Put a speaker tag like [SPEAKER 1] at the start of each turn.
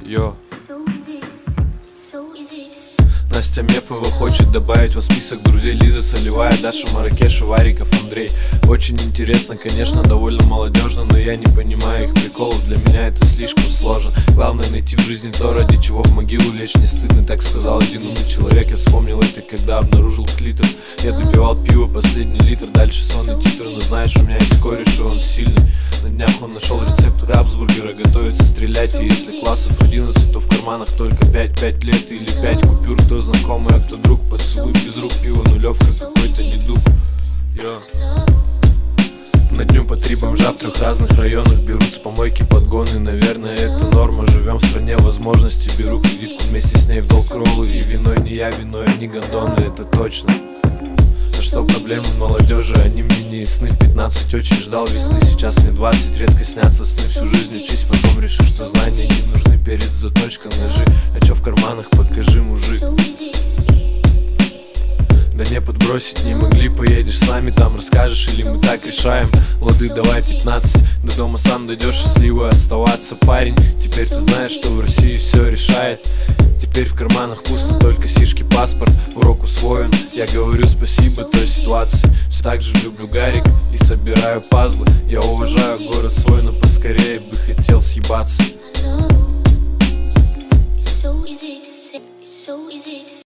[SPEAKER 1] Йо. Настя Мефова хочет добавить в список друзей Лиза Солевая, Даша Маракеша, Вариков, Андрей. Очень интересно, конечно, довольно молодежно, но я не понимаю их приколов, для меня это слишком сложно. Главное найти в жизни то, ради чего в могилу лечь не стыдно, так сказал один умный человек. Я вспомнил это, когда обнаружил клитор. Я допивал пиво, последний литр, дальше сон и титр. Но знаешь, у меня есть кореш, и он сильный. На днях он нашел рецепт рапсбургера, готовится стрелять. И если классов 11, то в карманах только 5 лет или 5 купюр. Кто знакомый, а кто друг, поцелуй без рук, пиво, нулевка, какой-то недуг. Йо. На дню по 3 бомжа в 3 разных районах берут с помойки подгоны. Наверное, это норма, живем в стране возможностей. Беру кредитку вместе с ней в долг роллы. И виной не я, виной они гондоны, это точно. А что проблемы молодежи, они мне не ясны. В 15 очень ждал весны, сейчас мне 20. Редко снятся сны, всю жизнь учись, потом реши, что знания не нужны. Перед заточкой ножи, а чё в карманах, покажи, мужик. Да не подбросить не могли, поедешь с нами, там расскажешь, или мы так решаем. Лады, давай 15, до дома сам дойдешь, счастливо оставаться, парень. Теперь ты знаешь, что в России все решает. Теперь в карманах пусто, только сишки, паспорт, урок усвоен. Я говорю спасибо той ситуации. Все так же люблю Гарик и собираю пазлы. Я уважаю город свой, но поскорее бы хотел съебаться.